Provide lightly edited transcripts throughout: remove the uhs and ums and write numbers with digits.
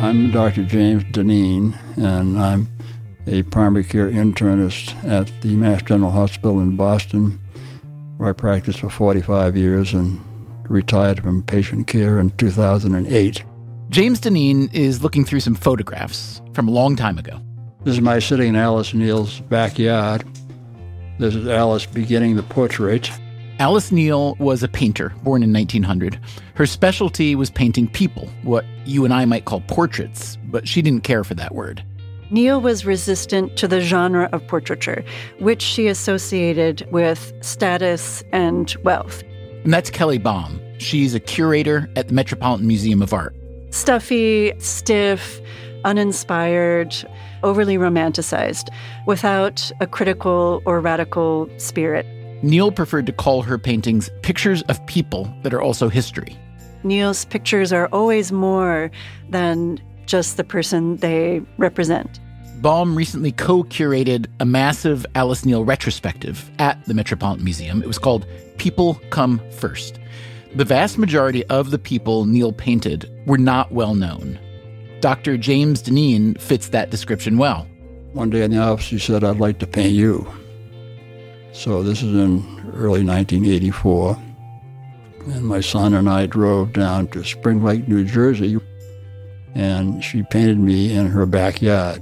I'm Dr. James Dineen, and I'm a primary care internist at the Mass General Hospital in Boston, where I practiced for 45 years and retired from patient care in 2008. James Dineen is looking through some photographs from a long time ago. This is my sitting in Alice Neal's backyard. This is Alice beginning the portrait. Alice Neal was a painter born in 1900. Her specialty was painting people, what you and I might call portraits, but she didn't care for that word. Neal was resistant to the genre of portraiture, which she associated with status and wealth. And that's Kelly Baum. She's a curator at the Metropolitan Museum of Art. Stuffy, stiff, uninspired, overly romanticized, without a critical or radical spirit. Neal preferred to call her paintings pictures of people that are also history. Neal's pictures are always more than just the person they represent. Baum recently co-curated a massive Alice Neal retrospective at the Metropolitan Museum. It was called People Come First. The vast majority of the people Neal painted were not well known. Dr. James Dineen fits that description well. One day in the office, he said, "I'd like to paint you." So this is in early 1984, and my son and I drove down to Spring Lake, New Jersey, and she painted me in her backyard.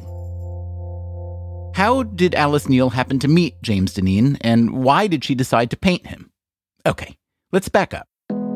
How did Alice Neal happen to meet James Dineen, and why did she decide to paint him? Okay, let's back up.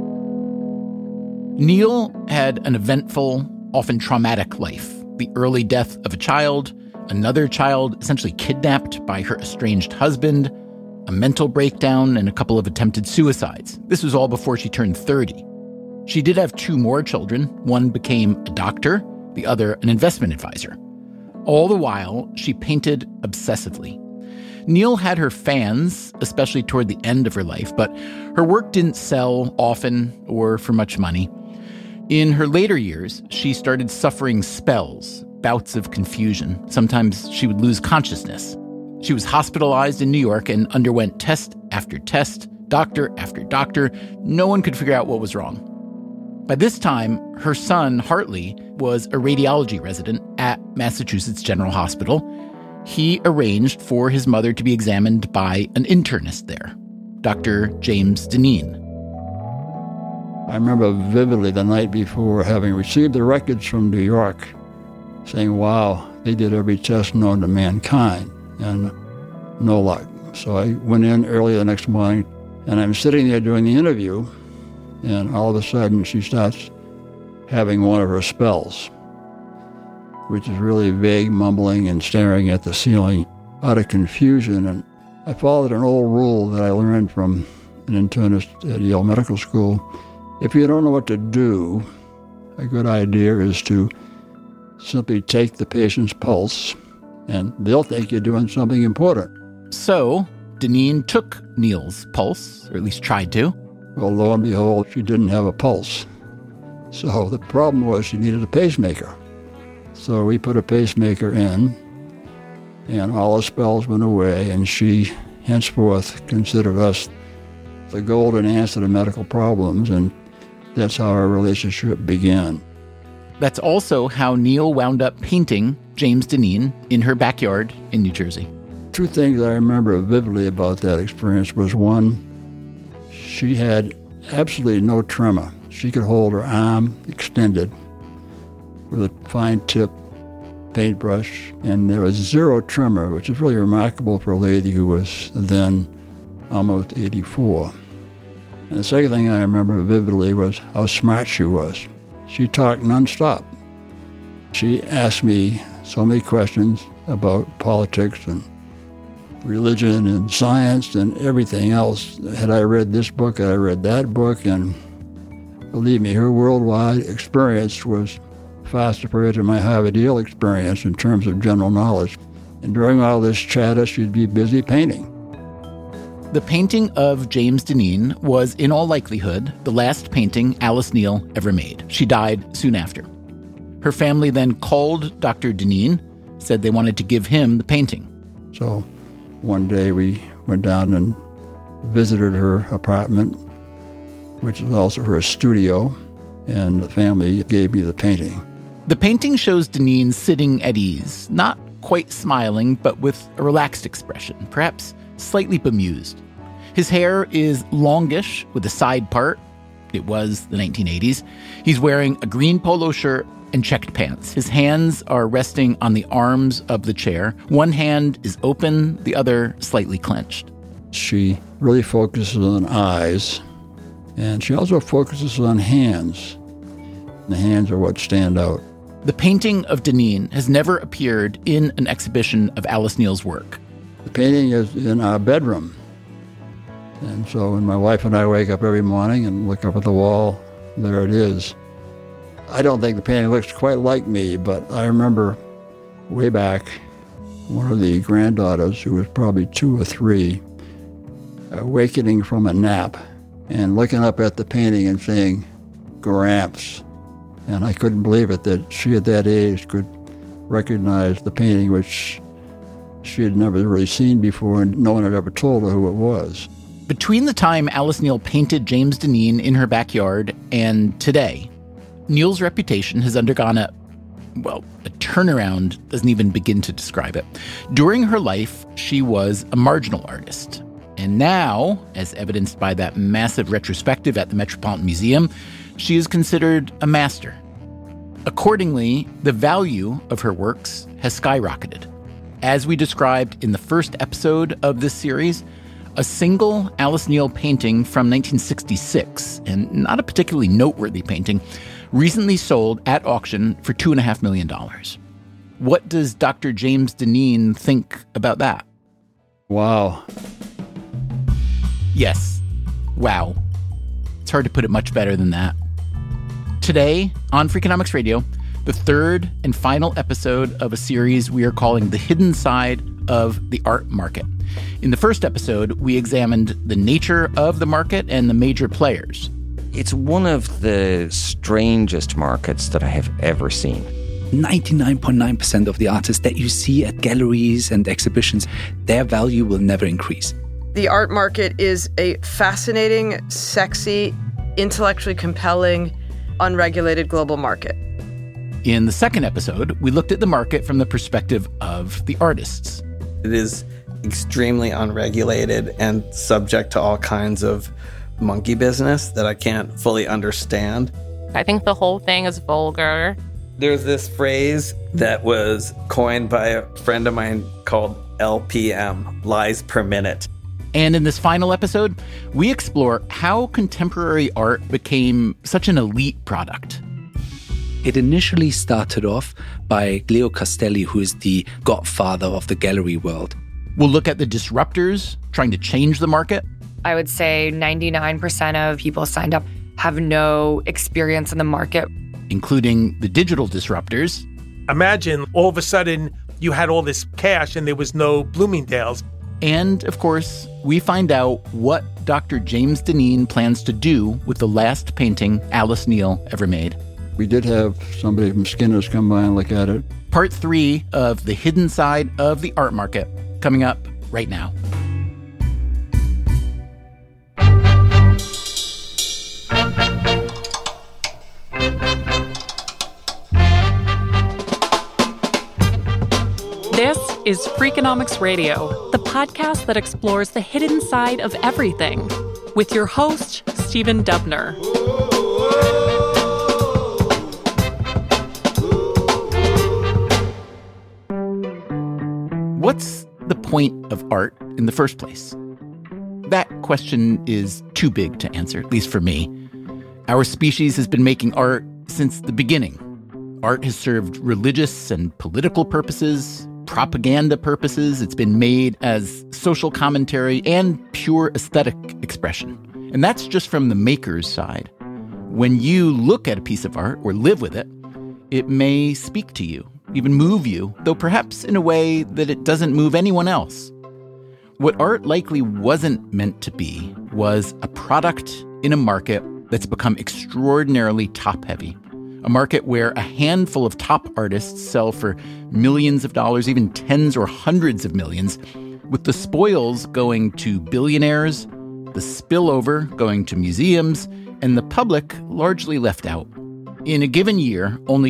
Neal had an eventful, often traumatic life. The early death of a child, another child essentially kidnapped by her estranged husband, a mental breakdown, and a couple of attempted suicides. This was all before she turned 30. She did have two more children. One became a doctor, the other an investment advisor. All the while, she painted obsessively. Neal had her fans, especially toward the end of her life, but her work didn't sell often or for much money. In her later years, she started suffering spells, bouts of confusion. Sometimes she would lose consciousness. She was hospitalized in New York and underwent test after test, doctor after doctor. No one could figure out what was wrong. By this time, her son, Hartley, was a radiology resident at Massachusetts General Hospital. He arranged for his mother to be examined by an internist there, Dr. James Dineen. I remember vividly the night before having received the records from New York, saying, wow, they did every test known to mankind, and no luck. So I went in early the next morning, and I'm sitting there doing the interview, and all of a sudden she starts having one of her spells, which is really vague mumbling and staring at the ceiling out of confusion. And I followed an old rule that I learned from an internist at Yale Medical School. If you don't know what to do, a good idea is to simply take the patient's pulse, and they'll think you're doing something important. So Dineen took Neal's pulse, or at least tried to. Well, lo and behold, she didn't have a pulse. So the problem was she needed a pacemaker. So we put a pacemaker in, and all the spells went away, and she henceforth considered us the golden answer to medical problems, and that's how our relationship began. That's also how Neal wound up painting James Dineen in her backyard in New Jersey. Two things I remember vividly about that experience was, one, she had absolutely no tremor. She could hold her arm extended with a fine-tip paintbrush, and there was zero tremor, which is really remarkable for a lady who was then almost 84. And the second thing I remember vividly was how smart she was. She talked nonstop. She asked me so many questions about politics and religion and science and everything else. Had I read this book, had I read that book, and believe me, her worldwide experience was far superior to my Harvard Yale experience in terms of general knowledge. And during all this chatter, she'd be busy painting. The painting of James Dineen was, in all likelihood, the last painting Alice Neal ever made. She died soon after. Her family then called Dr. Dineen, said they wanted to give him the painting. So one day we went down and visited her apartment, which is also her studio, and the family gave me the painting. The painting shows Deneen sitting at ease, not quite smiling, but with a relaxed expression, perhaps slightly bemused. His hair is longish with a side part. It was the 1980s. He's wearing a green polo shirt and checked pants. His hands are resting on the arms of the chair. One hand is open, the other slightly clenched. She really focuses on eyes, and she also focuses on hands. The hands are what stand out. The painting of Deneen has never appeared in an exhibition of Alice Neal's work. The painting is in our bedroom. And so when my wife and I wake up every morning and look up at the wall, there it is. I don't think the painting looks quite like me, but I remember way back, one of the granddaughters, who was probably 2 or 3, awakening from a nap and looking up at the painting and saying, "Gramps." And I couldn't believe it that she at that age could recognize the painting, which she had never really seen before, and no one had ever told her who it was. Between the time Alice Neel painted James Deneen in her backyard and today, Neal's reputation has undergone a turnaround doesn't even begin to describe it. During her life, she was a marginal artist. And now, as evidenced by that massive retrospective at the Metropolitan Museum, she is considered a master. Accordingly, the value of her works has skyrocketed. As we described in the first episode of this series, a single Alice Neel painting from 1966, and not a particularly noteworthy painting, recently sold at auction for $2.5 million. What does Dr. James Deneen think about that? Wow. Yes. Wow. It's hard to put it much better than that. Today, on Freakonomics Radio, the third and final episode of a series we are calling The Hidden Side of the Art Market. In the first episode, we examined the nature of the market and the major players. It's one of the strangest markets that I have ever seen. 99.9% of the artists that you see at galleries and exhibitions, their value will never increase. The art market is a fascinating, sexy, intellectually compelling, unregulated global market. In the second episode, we looked at the market from the perspective of the artists. It is extremely unregulated and subject to all kinds of monkey business that I can't fully understand. I think the whole thing is vulgar. There's this phrase that was coined by a friend of mine called LPM, lies per minute. And in this final episode, we explore how contemporary art became such an elite product. It initially started off by Leo Castelli, who is the godfather of the gallery world. We'll look at the disruptors trying to change the market. I would say 99% of people signed up have no experience in the market, including the digital disruptors. Imagine all of a sudden you had all this cash and there was no Bloomingdale's. And, of course, we find out what Dr. James Deneen plans to do with the last painting Alice Neel ever made. We did have somebody from Skinner's come by and look at it. Part 3 of The Hidden Side of the Art Market, coming up right now. This is Freakonomics Radio, the podcast that explores the hidden side of everything, with your host, Stephen Dubner. What's the point of art in the first place? That question is too big to answer, at least for me. Our species has been making art since the beginning. Art has served religious and political purposes, propaganda purposes. It's been made as social commentary and pure aesthetic expression. And that's just from the maker's side. When you look at a piece of art or live with it, it may speak to you, even move you, though perhaps in a way that it doesn't move anyone else. What art likely wasn't meant to be was a product in a market that's become extraordinarily top-heavy. A market where a handful of top artists sell for millions of dollars, even tens or hundreds of millions, with the spoils going to billionaires, the spillover going to museums, and the public largely left out. In a given year, only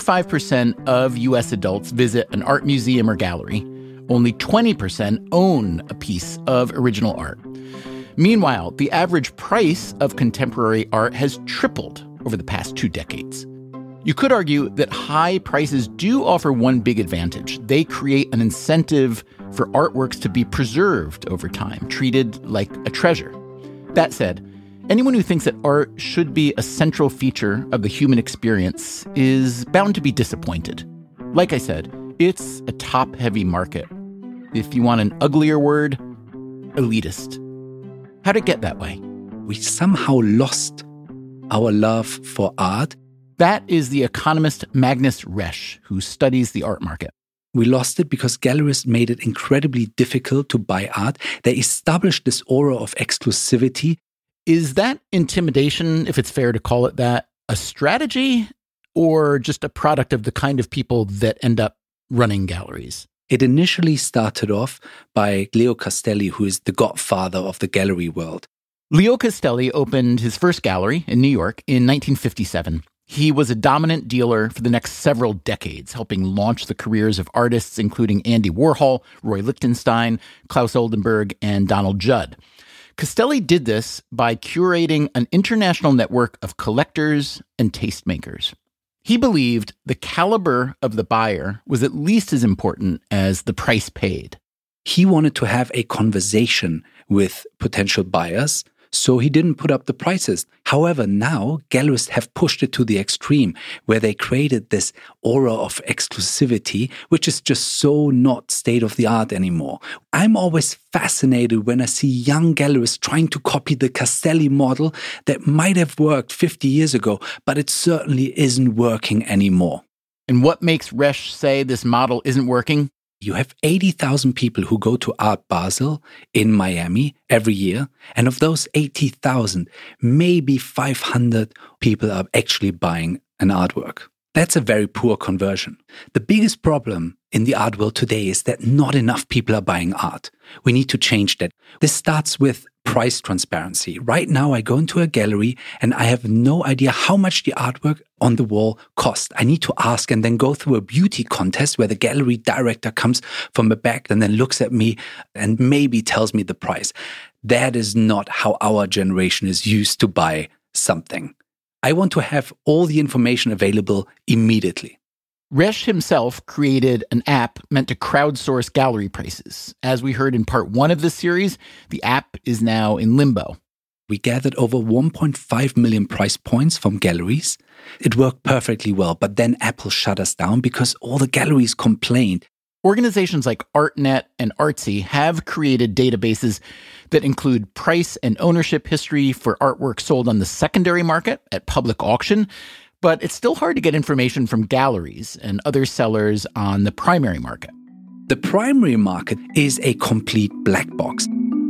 25% of U.S. adults visit an art museum or gallery. Only 20% own a piece of original art. Meanwhile, the average price of contemporary art has tripled over the past 2 decades. You could argue that high prices do offer one big advantage. They create an incentive for artworks to be preserved over time, treated like a treasure. That said, anyone who thinks that art should be a central feature of the human experience is bound to be disappointed. Like I said, it's a top-heavy market. If you want an uglier word, elitist. How'd it get that way? We somehow lost our love for art. That is the economist Magnus Resch, who studies the art market. We lost it because galleries made it incredibly difficult to buy art. They established this aura of exclusivity. Is that intimidation, if it's fair to call it that, a strategy or just a product of the kind of people that end up running galleries? It initially started off by Leo Castelli, who is the godfather of the gallery world. Leo Castelli opened his first gallery in New York in 1957. He was a dominant dealer for the next several decades, helping launch the careers of artists including Andy Warhol, Roy Lichtenstein, Klaus Oldenburg, and Donald Judd. Castelli did this by curating an international network of collectors and tastemakers. He believed the caliber of the buyer was at least as important as the price paid. He wanted to have a conversation with potential buyers, so he didn't put up the prices. However, now gallerists have pushed it to the extreme, where they created this aura of exclusivity, which is just so not state-of-the-art anymore. I'm always fascinated when I see young gallerists trying to copy the Castelli model that might have worked 50 years ago, but it certainly isn't working anymore. And what makes Resch say this model isn't working? You have 80,000 people who go to Art Basel in Miami every year. And of those 80,000, maybe 500 people are actually buying an artwork. That's a very poor conversion. The biggest problem in the art world today is that not enough people are buying art. We need to change that. This starts with price transparency. Right now, I go into a gallery and I have no idea how much the artwork on the wall cost. I need to ask and then go through a beauty contest where the gallery director comes from the back and then looks at me and maybe tells me the price. That is not how our generation is used to buy something. I want to have all the information available immediately. Resch himself created an app meant to crowdsource gallery prices. As we heard in part 1 of this series, the app is now in limbo. We gathered over 1.5 million price points from galleries. It worked perfectly well, but then Apple shut us down because all the galleries complained. Organizations like ArtNet and Artsy have created databases that include price and ownership history for artwork sold on the secondary market at public auction, but it's still hard to get information from galleries and other sellers on the primary market. The primary market is a complete black box.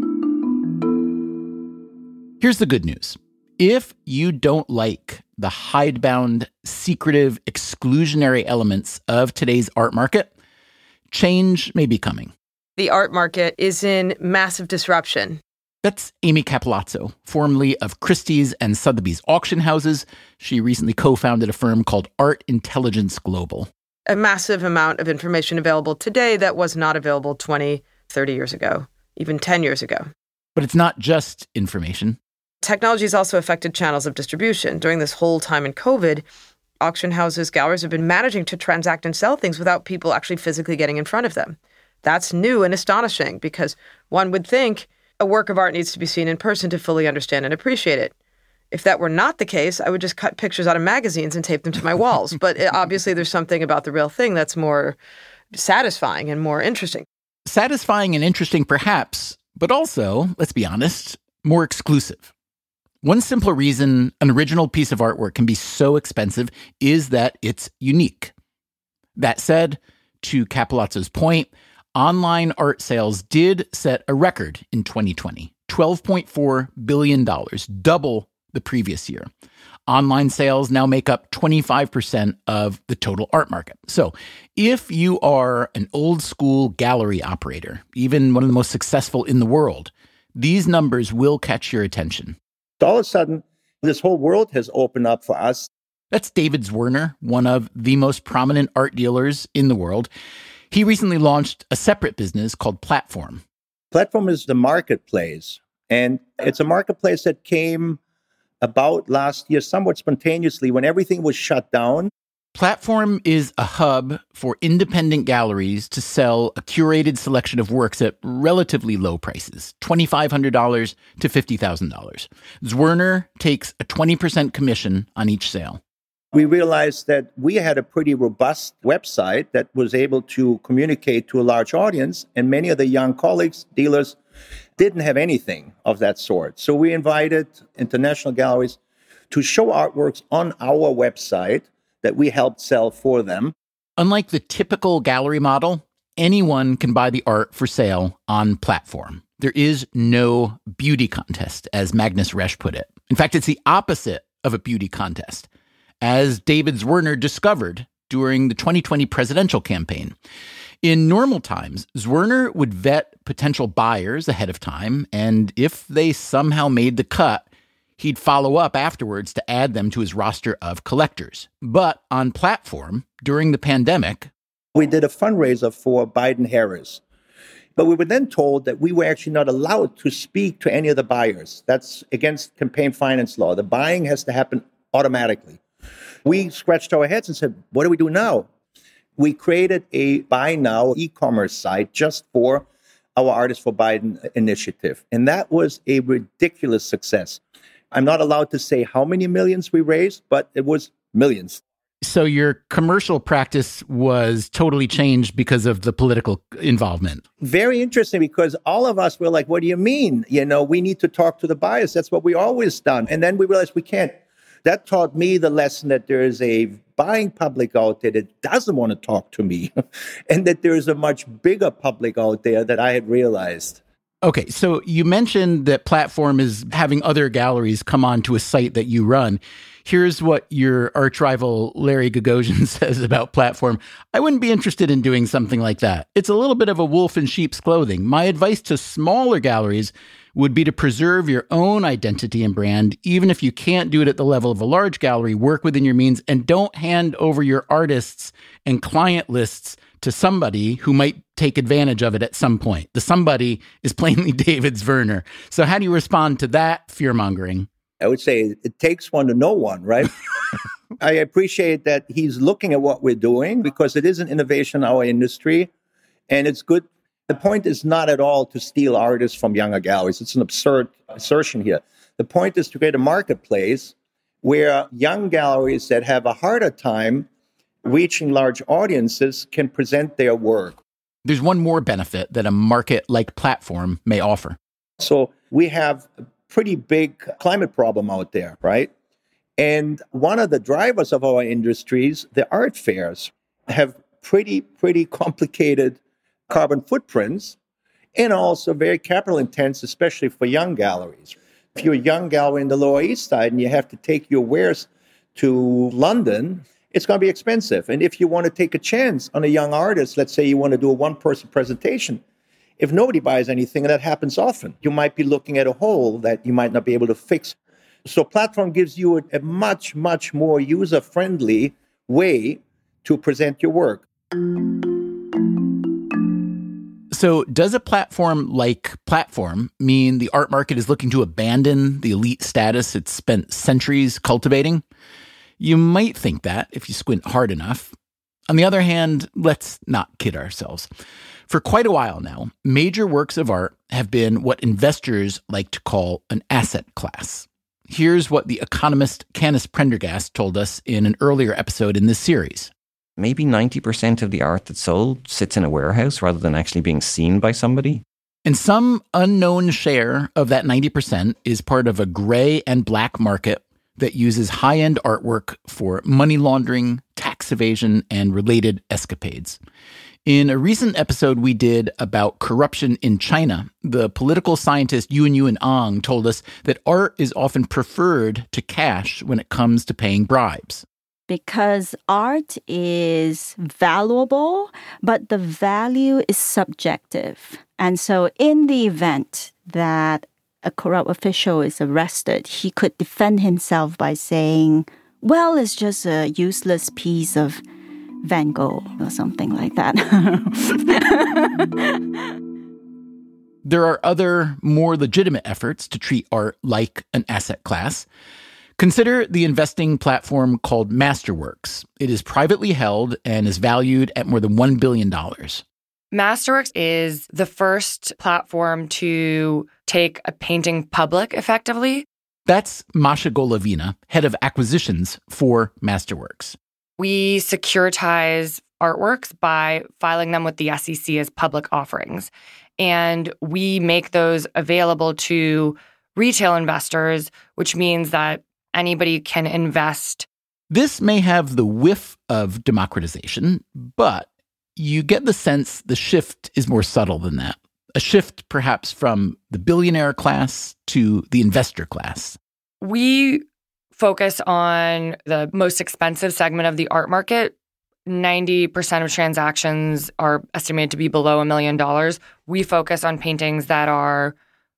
Here's the good news. If you don't like the hidebound, secretive, exclusionary elements of today's art market, change may be coming. The art market is in massive disruption. That's Amy Capilazzo, formerly of Christie's and Sotheby's auction houses. She recently co-founded a firm called Art Intelligence Global. A massive amount of information available today that was not available 20, 30 years ago, even 10 years ago. But it's not just information. Technology has also affected channels of distribution. During this whole time in COVID, auction houses, galleries have been managing to transact and sell things without people actually physically getting in front of them. That's new and astonishing because one would think a work of art needs to be seen in person to fully understand and appreciate it. If that were not the case, I would just cut pictures out of magazines and tape them to my walls. But obviously there's something about the real thing that's more satisfying and more interesting. Satisfying and interesting perhaps, but also, let's be honest, more exclusive. One simple reason an original piece of artwork can be so expensive is that it's unique. That said, to Capilazzo's point, online art sales did set a record in 2020, $12.4 billion, double the previous year. Online sales now make up 25% of the total art market. So if you are an old school gallery operator, even one of the most successful in the world, these numbers will catch your attention. All of a sudden, this whole world has opened up for us. That's David Zwirner, one of the most prominent art dealers in the world. He recently launched a separate business called Platform. Platform is the marketplace, and it's a marketplace that came about last year somewhat spontaneously when everything was shut down. Platform is a hub for independent galleries to sell a curated selection of works at relatively low prices, $2,500 to $50,000. Zwirner takes a 20% commission on each sale. We realized that we had a pretty robust website that was able to communicate to a large audience, and many of the young colleagues, dealers, didn't have anything of that sort. So we invited international galleries to show artworks on our website that we helped sell for them. Unlike the typical gallery model, anyone can buy the art for sale on Platform. There is no beauty contest, as Magnus Resch put it. In fact, it's the opposite of a beauty contest, as David Zwirner discovered during the 2020 presidential campaign. In normal times, Zwirner would vet potential buyers ahead of time, and if they somehow made the cut, he'd follow up afterwards to add them to his roster of collectors. But on Platform, during the pandemic, we did a fundraiser for Biden-Harris. But we were then told that we were actually not allowed to speak to any of the buyers. That's against campaign finance law. The buying has to happen automatically. We scratched our heads and said, what do we do now? We created a Buy Now e-commerce site just for our Artists for Biden initiative. And that was a ridiculous success. I'm not allowed to say how many millions we raised, but it was millions. So your commercial practice was totally changed because of the political involvement. Very interesting, because all of us were like, what do you mean? We need to talk to the buyers. That's what we always done. And then we realized we can't. That taught me the lesson that there is a buying public out there that doesn't want to talk to me, and that there is a much bigger public out there that I had realized. Okay, so you mentioned that Platform is having other galleries come on to a site that you run. Here's what your arch rival Larry Gagosian says about Platform. I wouldn't be interested in doing something like that. It's a little bit of a wolf in sheep's clothing. My advice to smaller galleries would be to preserve your own identity and brand. Even if you can't do it at the level of a large gallery, work within your means and don't hand over your artists and client lists to somebody who might take advantage of it at some point. The somebody is plainly David Zwirner. So how do you respond to that fear-mongering? I would say it takes one to know one, right? I appreciate that he's looking at what we're doing, because it is an innovation in our industry, and it's good. The point is not at all to steal artists from younger galleries. It's an absurd assertion here. The point is to create a marketplace where young galleries that have a harder time reaching large audiences can present their work. There's one more benefit that a market like Platform may offer. So we have a pretty big climate problem out there, right? And one of the drivers of our industries, the art fairs, have pretty complicated carbon footprints, and also very capital intense, especially for young galleries. If you're a young gallery in the Lower East Side and you have to take your wares to London, it's going to be expensive. And if you want to take a chance on a young artist, let's say you want to do a one-person presentation, if nobody buys anything, and that happens often, you might be looking at a hole that you might not be able to fix. So Platform gives you a much more user-friendly way to present your work. So does a platform like Platform mean the art market is looking to abandon the elite status it's spent centuries cultivating? You might think that if you squint hard enough. On the other hand, let's not kid ourselves. For quite a while now, major works of art have been what investors like to call an asset class. Here's what the economist Canis Prendergast told us in an earlier episode in this series. Maybe 90% of the art that's sold sits in a warehouse rather than actually being seen by somebody. And some unknown share of that 90% is part of a gray and black market that uses high-end artwork for money laundering, tax evasion, and related escapades. In a recent episode we did about corruption in China, the political scientist Yuanyuan Ang told us that art is often preferred to cash when it comes to paying bribes. Because art is valuable, but the value is subjective. And so in the event that a corrupt official is arrested, he could defend himself by saying, well, it's just a useless piece of Van Gogh or something like that. There are other, more legitimate efforts to treat art like an asset class. Consider the investing platform called Masterworks. It is privately held and is valued at more than $1 billion. Masterworks is the first platform to take a painting public effectively. That's Masha Golovina, head of acquisitions for Masterworks. We securitize artworks by filing them with the SEC as public offerings. And we make those available to retail investors, which means that anybody can invest. This may have the whiff of democratization, but you get the sense the shift is more subtle than that. A shift perhaps from the billionaire class to the investor class. We focus on the most expensive segment of the art market. 90% of transactions are estimated to be below $1 million. We focus on paintings that are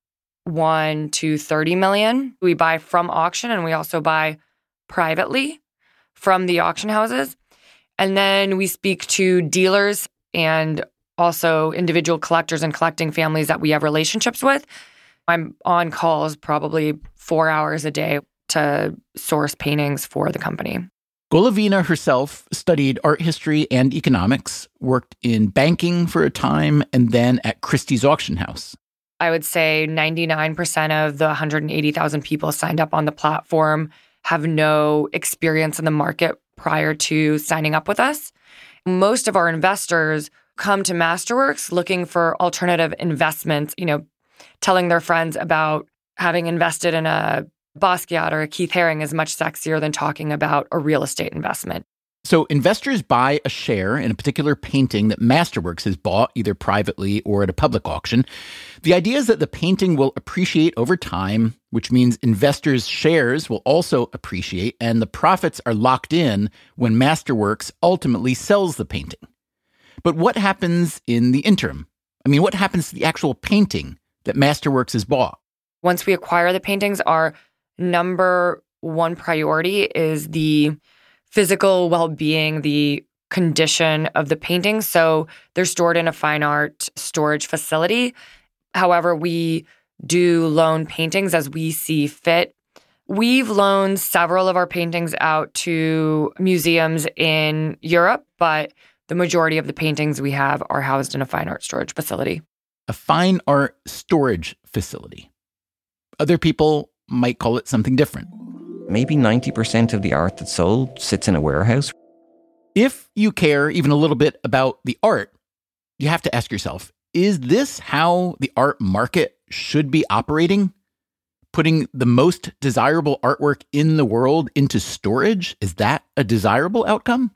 1 to 30 million. We buy from auction and we also buy privately from the auction houses. And then we speak to dealers and also individual collectors and collecting families that we have relationships with. I'm on calls probably 4 hours a day to source paintings for the company. Golovina herself studied art history and economics, worked in banking for a time, and then at Christie's Auction House. I would say 99% of the 180,000 people signed up on the platform have no experience in the market prior to signing up with us. Most of our investors come to Masterworks looking for alternative investments, telling their friends about having invested in a Basquiat or a Keith Haring is much sexier than talking about a real estate investment. So investors buy a share in a particular painting that Masterworks has bought either privately or at a public auction. The idea is that the painting will appreciate over time, which means investors' shares will also appreciate, and the profits are locked in when Masterworks ultimately sells the painting. But what happens in the interim? What happens to the actual painting that Masterworks has bought? Once we acquire the paintings, our number one priority is the physical well-being, the condition of the paintings. So they're stored in a fine art storage facility. However, we do loan paintings as we see fit. We've loaned several of our paintings out to museums in Europe, but the majority of the paintings we have are housed in a fine art storage facility. A fine art storage facility. Other people might call it something different. Maybe 90% of the art that's sold sits in a warehouse. If you care even a little bit about the art, you have to ask yourself, is this how the art market should be operating? Putting the most desirable artwork in the world into storage? Is that a desirable outcome?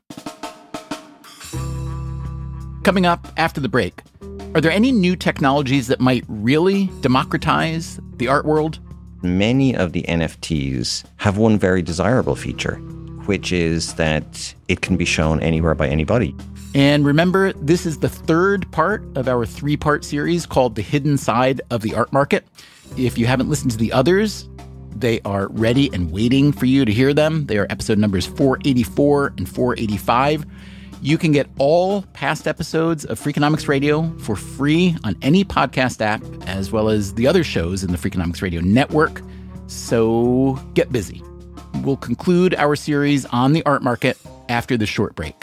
Coming up after the break, are there any new technologies that might really democratize the art world? Many of the NFTs have one very desirable feature, which is that it can be shown anywhere by anybody. And remember, this is the third part of our 3-part series called The Hidden Side of the Art Market. If you haven't listened to the others, they are ready and waiting for you to hear them. They are episode numbers 484 and 485. You can get all past episodes of Freakonomics Radio for free on any podcast app, as well as the other shows in the Freakonomics Radio network. So get busy. We'll conclude our series on the art market after this short break.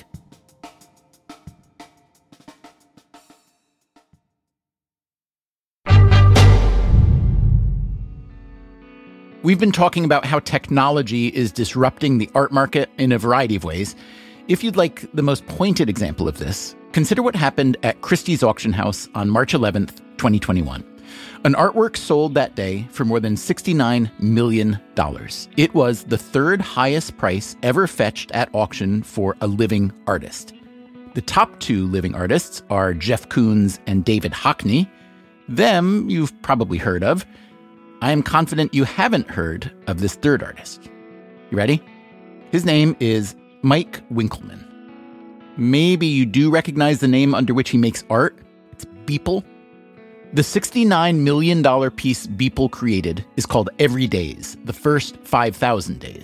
We've been talking about how technology is disrupting the art market in a variety of ways. If you'd like the most pointed example of this, consider what happened at Christie's Auction House on March 11th, 2021. An artwork sold that day for more than $69 million. It was the third highest price ever fetched at auction for a living artist. The top 2 living artists are Jeff Koons and David Hockney. Them you've probably heard of. I am confident you haven't heard of this third artist. You ready? His name is Mike Winkelmann. Maybe you do recognize the name under which he makes art. It's Beeple. The $69 million piece Beeple created is called Every Days, the first 5,000 days.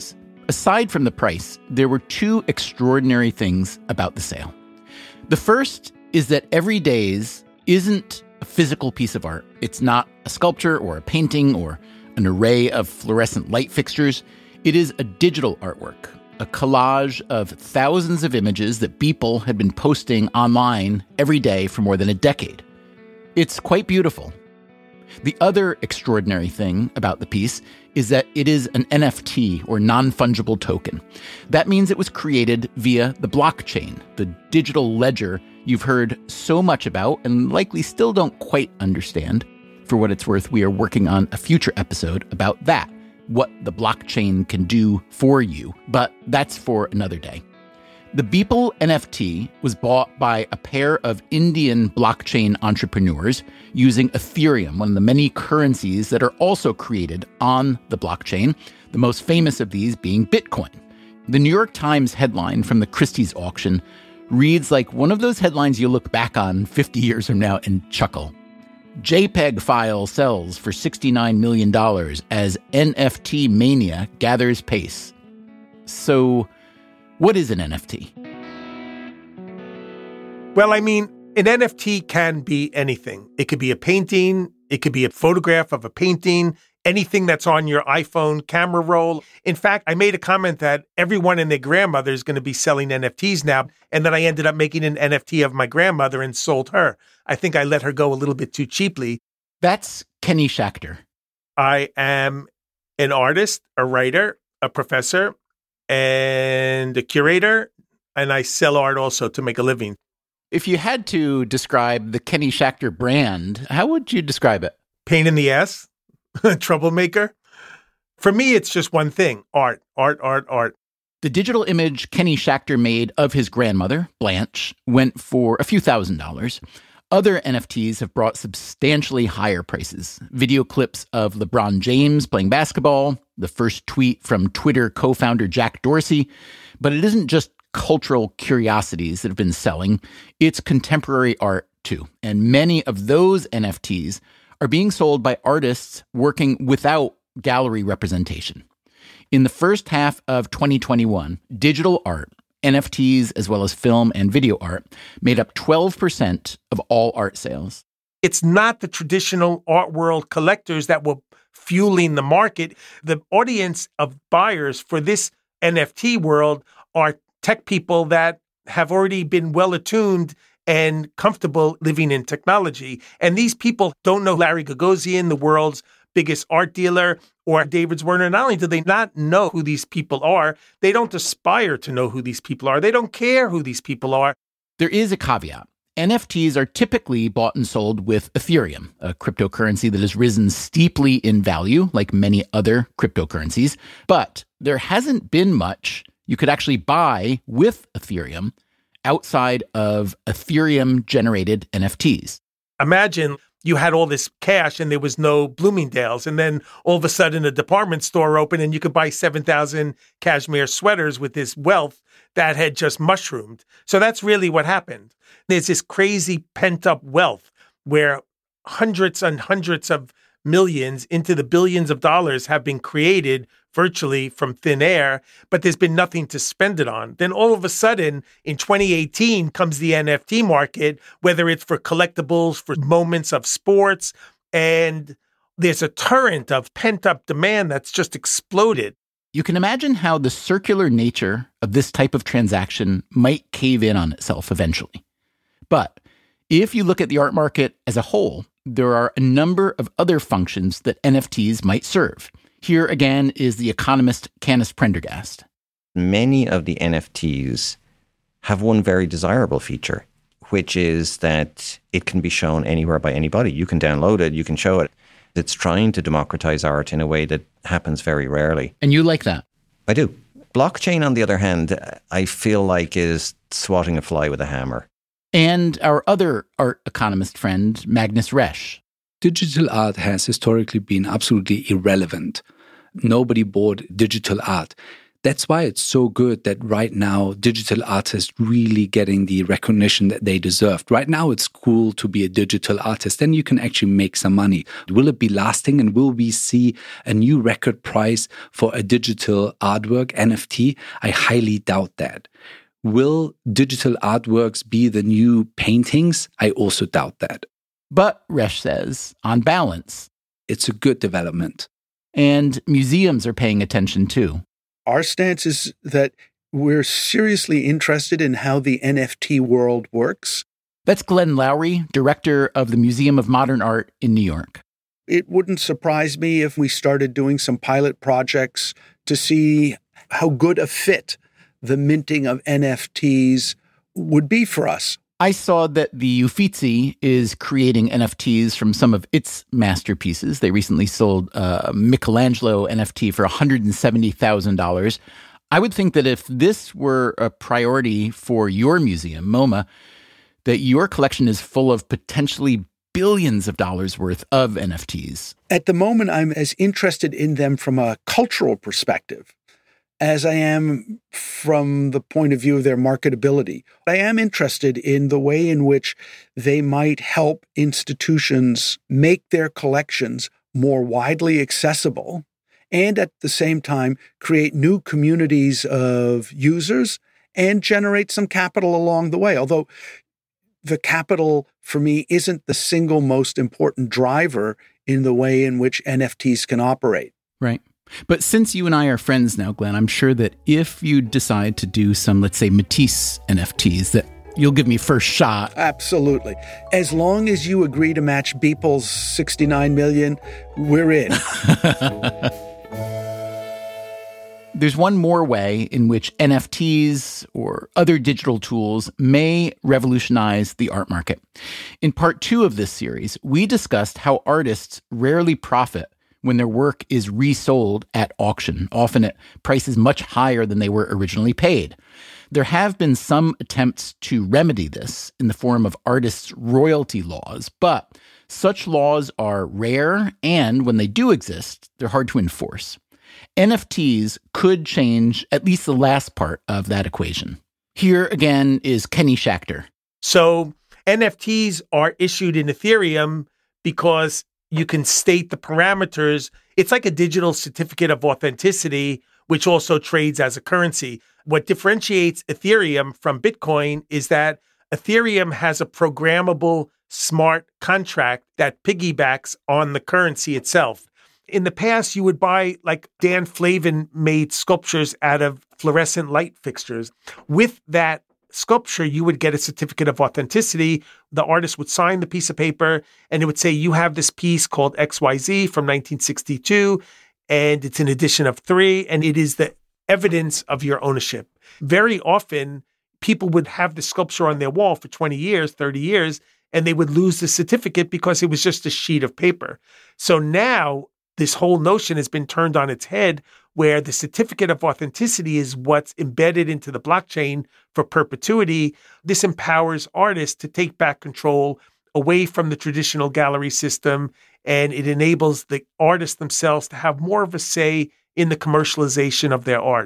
Aside from the price, there were two extraordinary things about the sale. The first is that Everydays isn't a physical piece of art. It's not a sculpture or a painting or an array of fluorescent light fixtures. It is a digital artwork, a collage of thousands of images that Beeple had been posting online every day for more than a decade. It's quite beautiful. The other extraordinary thing about the piece is that it is an NFT, or non-fungible token. That means it was created via the blockchain, the digital ledger you've heard so much about and likely still don't quite understand. For what it's worth, we are working on a future episode about that, what the blockchain can do for you, but that's for another day. The Beeple NFT was bought by a pair of Indian blockchain entrepreneurs using Ethereum, one of the many currencies that are also created on the blockchain, the most famous of these being Bitcoin. The New York Times headline from the Christie's auction reads like one of those headlines you look back on 50 years from now and chuckle. JPEG file sells for $69 million as NFT mania gathers pace. So, what is an NFT? Well, I mean, an NFT can be anything. It could be a painting. It could be a photograph of a painting, anything that's on your iPhone camera roll. In fact, I made a comment that everyone and their grandmother is going to be selling NFTs now. And then I ended up making an NFT of my grandmother and sold her. I think I let her go a little bit too cheaply. That's Kenny Schachter. I am an artist, a writer, a professor, and a curator, and I sell art also to make a living. If you had to describe the Kenny Schachter brand, how would you describe it? Pain in the ass, troublemaker. For me, it's just one thing, art, art, art, art. The digital image Kenny Schachter made of his grandmother, Blanche, went for a few $1,000s. Other NFTs have brought substantially higher prices. Video clips of LeBron James playing basketball, the first tweet from Twitter co-founder Jack Dorsey. But it isn't just cultural curiosities that have been selling. It's contemporary art, too. And many of those NFTs are being sold by artists working without gallery representation. In the first half of 2021, digital art, NFTs, as well as film and video art, made up 12% of all art sales. It's not the traditional art world collectors that were fueling the market. The audience of buyers for this NFT world are tech people that have already been well attuned and comfortable living in technology. And these people don't know Larry Gagosian, the world's biggest art dealer, or David Zwirner. Not only do they not know who these people are, they don't aspire to know who these people are. They don't care who these people are. There is a caveat. NFTs are typically bought and sold with Ethereum, a cryptocurrency that has risen steeply in value, like many other cryptocurrencies. But there hasn't been much you could actually buy with Ethereum outside of Ethereum-generated NFTs. Imagine you had all this cash and there was no Bloomingdale's, and then all of a sudden a department store opened and you could buy 7,000 cashmere sweaters with this wealth that had just mushroomed. So that's really what happened. There's this crazy pent-up wealth where hundreds and hundreds of millions into the billions of dollars have been created virtually from thin air, but there's been nothing to spend it on. Then all of a sudden, in 2018, comes the NFT market, whether it's for collectibles, for moments of sports, and there's a torrent of pent-up demand that's just exploded. You can imagine how the circular nature of this type of transaction might cave in on itself eventually. But if you look at the art market as a whole, there are a number of other functions that NFTs might serve. Here again is the economist Canis Prendergast. Many of the NFTs have one very desirable feature, which is that it can be shown anywhere by anybody. You can download it, you can show it. It's trying to democratize art in a way that happens very rarely. And you like that? I do. Blockchain, on the other hand, I feel like is swatting a fly with a hammer. And our other art economist friend, Magnus Resch. Digital art has historically been absolutely irrelevant. Nobody bought digital art. That's why it's so good that right now digital artists really getting the recognition that they deserved. Right now it's cool to be a digital artist, then you can actually make some money. Will it be lasting, and will we see a new record price for a digital artwork, NFT? I highly doubt that. Will digital artworks be the new paintings? I also doubt that. But, Resch says, on balance, it's a good development. And museums are paying attention too. Our stance is that we're seriously interested in how the NFT world works. That's Glenn Lowry, director of the Museum of Modern Art in New York. It wouldn't surprise me if we started doing some pilot projects to see how good a fit the minting of NFTs would be for us. I saw that the Uffizi is creating NFTs from some of its masterpieces. They recently sold a Michelangelo NFT for $170,000. I would think that if this were a priority for your museum, MoMA, that your collection is full of potentially billions of dollars worth of NFTs. At the moment, I'm as interested in them from a cultural perspective as I am from the point of view of their marketability. I am interested in the way in which they might help institutions make their collections more widely accessible and at the same time create new communities of users and generate some capital along the way. Although the capital for me isn't the single most important driver in the way in which NFTs can operate. Right. But since you and I are friends now, Glenn, I'm sure that if you decide to do some, let's say, Matisse NFTs, that you'll give me first shot. Absolutely. As long as you agree to match Beeple's 69 million, we're in. There's one more way in which NFTs or other digital tools may revolutionize the art market. In part 2 of this series, we discussed how artists rarely profit when their work is resold at auction, often at prices much higher than they were originally paid. There have been some attempts to remedy this in the form of artists' royalty laws, but such laws are rare, and when they do exist, they're hard to enforce. NFTs could change at least the last part of that equation. Here again is Kenny Schachter. So NFTs are issued in Ethereum because you can state the parameters. It's like a digital certificate of authenticity, which also trades as a currency. What differentiates Ethereum from Bitcoin is that Ethereum has a programmable smart contract that piggybacks on the currency itself. In the past, you would buy, like Dan Flavin made sculptures out of fluorescent light fixtures. With that sculpture, you would get a certificate of authenticity. The artist would sign the piece of paper and it would say, you have this piece called XYZ from 1962, and it's an edition of 3, and it is the evidence of your ownership. Very often, people would have the sculpture on their wall for 20 years, 30 years, and they would lose the certificate because it was just a sheet of paper. So now, this whole notion has been turned on its head, where the certificate of authenticity is what's embedded into the blockchain for perpetuity. This empowers artists to take back control away from the traditional gallery system, and it enables the artists themselves to have more of a say in the commercialization of their art.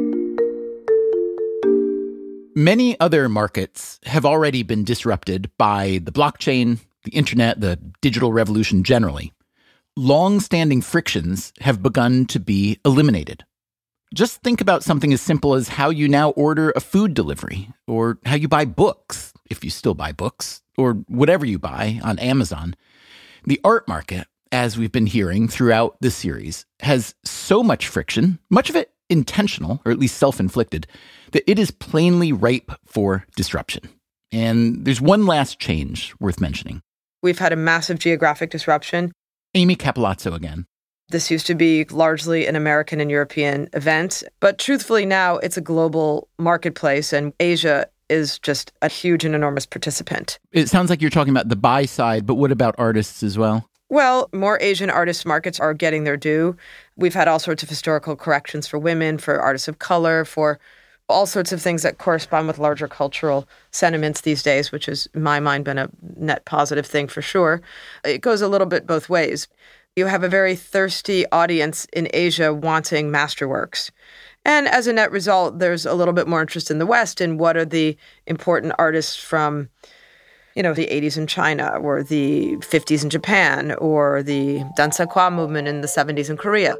Many other markets have already been disrupted by the blockchain, the internet, the digital revolution generally. Long-standing frictions have begun to be eliminated. Just think about something as simple as how you now order a food delivery, or how you buy books, if you still buy books, or whatever you buy on Amazon. The art market, as we've been hearing throughout this series, has so much friction, much of it intentional, or at least self-inflicted, that it is plainly ripe for disruption. And there's one last change worth mentioning. We've had a massive geographic disruption. Amy Capilazzo again. This used to be largely an American and European event, but truthfully now it's a global marketplace, and Asia is just a huge and enormous participant. It sounds like you're talking about the buy side, but what about artists as well? Well, more Asian artist markets are getting their due. We've had all sorts of historical corrections for women, for artists of color, for all sorts of things that correspond with larger cultural sentiments these days, which has, in my mind, been a net positive thing for sure. It goes a little bit both ways. You have a very thirsty audience in Asia wanting masterworks. And as a net result, there's a little bit more interest in the West in what are the important artists from, the 80s in China or the 50s in Japan or the Dansakwa movement in the 70s in Korea.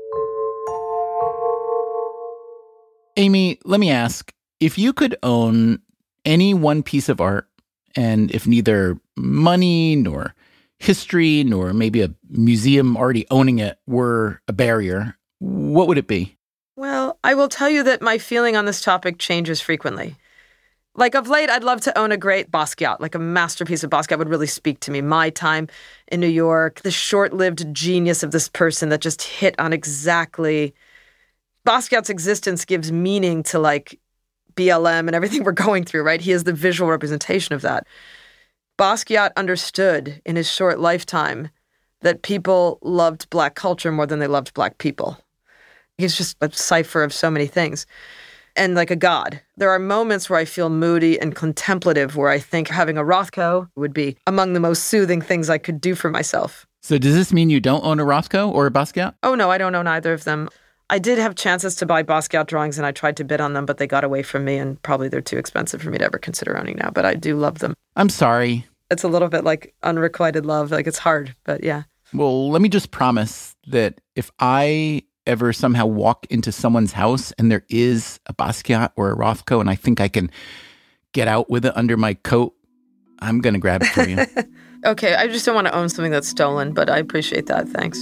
Amy, let me ask, if you could own any one piece of art, and if neither money nor history nor maybe a museum already owning it were a barrier, what would it be? Well, I will tell you that my feeling on this topic changes frequently. Like of late, I'd love to own a great Basquiat, like a masterpiece of Basquiat would really speak to me. My time in New York, the short-lived genius of this person that just hit on exactly... Basquiat's existence gives meaning to like BLM and everything we're going through, right? He is the visual representation of that. Basquiat understood in his short lifetime that people loved Black culture more than they loved Black people. He's just a cipher of so many things. And like a god. There are moments where I feel moody and contemplative, where I think having a Rothko would be among the most soothing things I could do for myself. So does this mean you don't own a Rothko or a Basquiat? Oh, no, I don't own either of them. I did have chances to buy Basquiat drawings, and I tried to bid on them, but they got away from me, and probably they're too expensive for me to ever consider owning now. But I do love them. I'm sorry. It's a little bit like unrequited love. Like, it's hard, but yeah. Well, let me just promise that if I ever somehow walk into someone's house and there is a Basquiat or a Rothko and I think I can get out with it under my coat, I'm going to grab it for you. Okay, I just don't want to own something that's stolen, but I appreciate that. Thanks.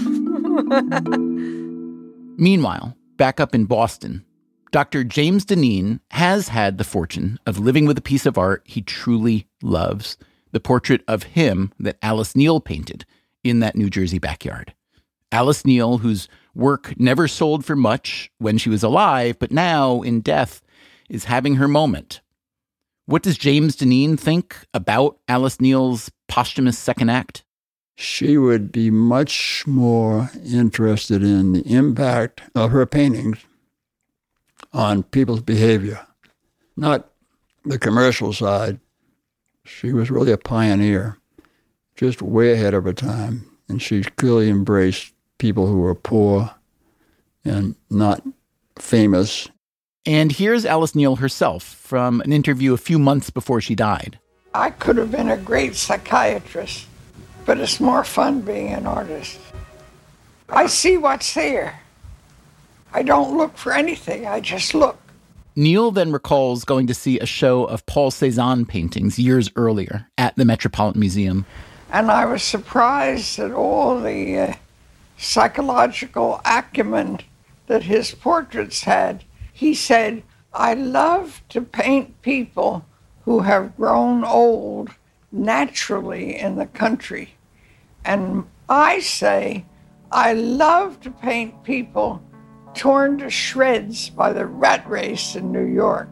Meanwhile, back up in Boston, Dr. James Dineen has had the fortune of living with a piece of art he truly loves, the portrait of him that Alice Neel painted in that New Jersey backyard. Alice Neel, whose work never sold for much when she was alive, but now, in death, is having her moment. What does James Dineen think about Alice Neel's posthumous second act? She would be much more interested in the impact of her paintings on people's behavior, not the commercial side. She was really a pioneer, just way ahead of her time, and she clearly embraced people who were poor and not famous. And here's Alice Neel herself from an interview a few months before she died. I could have been a great psychiatrist, but it's more fun being an artist. I see what's there. I don't look for anything, I just look. Neel then recalls going to see a show of Paul Cézanne paintings years earlier at the Metropolitan Museum. And I was surprised at all the psychological acumen that his portraits had. He said, I love to paint people who have grown old naturally in the country. And I say, I love to paint people torn to shreds by the rat race in New York.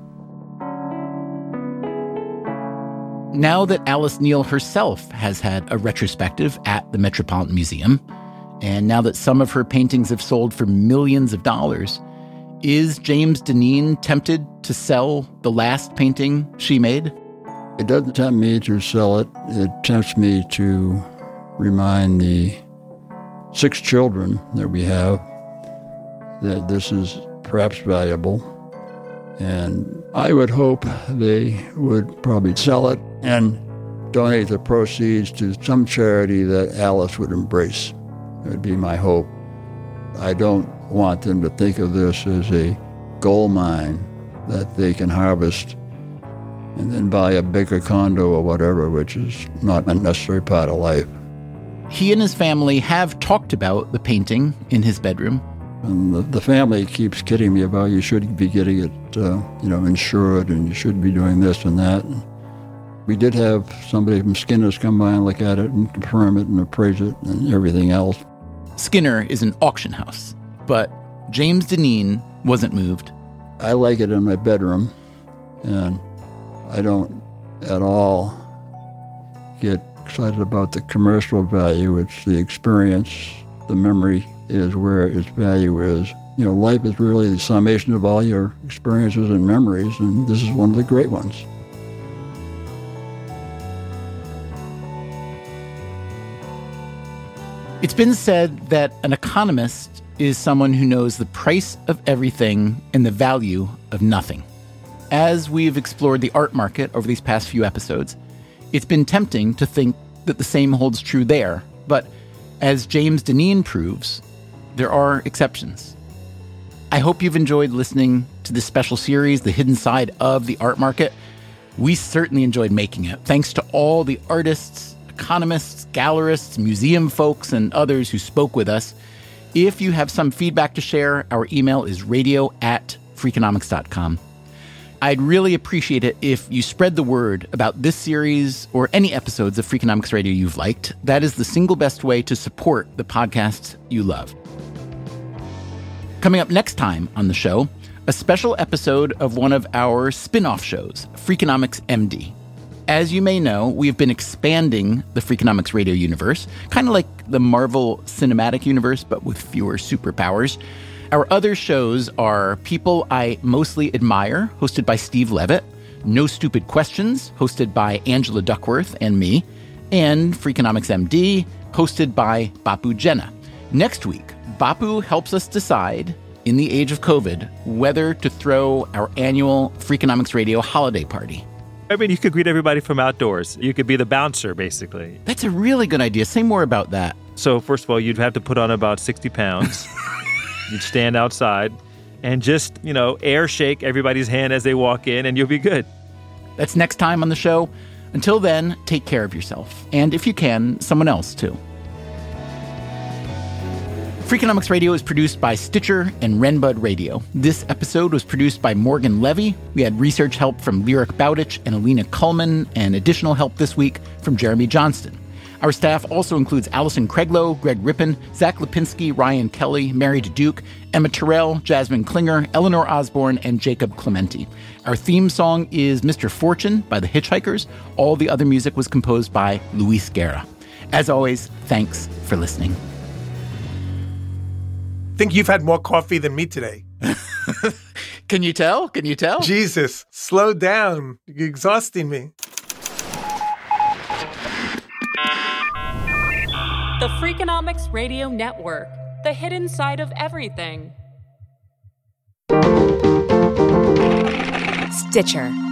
Now that Alice Neel herself has had a retrospective at the Metropolitan Museum, and now that some of her paintings have sold for millions of dollars, is James Dineen tempted to sell the last painting she made? It doesn't tempt me to sell it. It tempts me to remind the 6 children that we have that this is perhaps valuable. And I would hope they would probably sell it and donate the proceeds to some charity that Alice would embrace. That would be my hope. I don't want them to think of this as a gold mine that they can harvest and then buy a bigger condo or whatever, which is not a necessary part of life. He and his family have talked about the painting in his bedroom. And the family keeps kidding me about you should be getting it, insured, and you should be doing this and that. And we did have somebody from Skinner's come by and look at it and confirm it and appraise it and everything else. Skinner is an auction house, but James Dineen wasn't moved. I like it in my bedroom, and I don't at all get excited about the commercial value. It's the experience, the memory is where its value is. Life is really the summation of all your experiences and memories, and this is one of the great ones. It's been said that an economist is someone who knows the price of everything and the value of nothing. As we've explored the art market over these past few episodes, it's been tempting to think that the same holds true there. But as James Deneen proves, there are exceptions. I hope you've enjoyed listening to this special series, The Hidden Side of the Art Market. We certainly enjoyed making it. Thanks to all the artists, economists, gallerists, museum folks, and others who spoke with us. If you have some feedback to share, our email is radio@freakonomics.com. I'd really appreciate it if you spread the word about this series or any episodes of Freakonomics Radio you've liked. That is the single best way to support the podcasts you love. Coming up next time on the show, a special episode of one of our spin-off shows, Freakonomics MD. As you may know, we've been expanding the Freakonomics Radio universe, kind of like the Marvel Cinematic Universe, but with fewer superpowers. Our other shows are People I Mostly Admire, hosted by Steve Levitt, No Stupid Questions, hosted by Angela Duckworth and me, and Freakonomics MD, hosted by Bapu Jena. Next week, Bapu helps us decide, in the age of COVID, whether to throw our annual Freakonomics Radio holiday party. I mean, you could greet everybody from outdoors. You could be the bouncer, basically. That's a really good idea. Say more about that. So, first of all, you'd have to put on about 60 pounds. You'd stand outside and just, air shake everybody's hand as they walk in, and you'll be good. That's next time on the show. Until then, take care of yourself. And if you can, someone else, too. Freakonomics Radio is produced by Stitcher and Renbud Radio. This episode was produced by Morgan Levy. We had research help from Lyric Bowditch and Alina Kuhlman, and additional help this week from Jeremy Johnston. Our staff also includes Allison Craiglow, Greg Rippin, Zach Lipinski, Ryan Kelly, Mary Duke, Emma Terrell, Jasmine Klinger, Eleanor Osborne, and Jacob Clementi. Our theme song is Mr. Fortune by the Hitchhikers. All the other music was composed by Luis Guerra. As always, thanks for listening. I think you've had more coffee than me today. Can you tell? Can you tell? Jesus, slow down. You're exhausting me. The Freakonomics Radio Network, the hidden side of everything. Stitcher.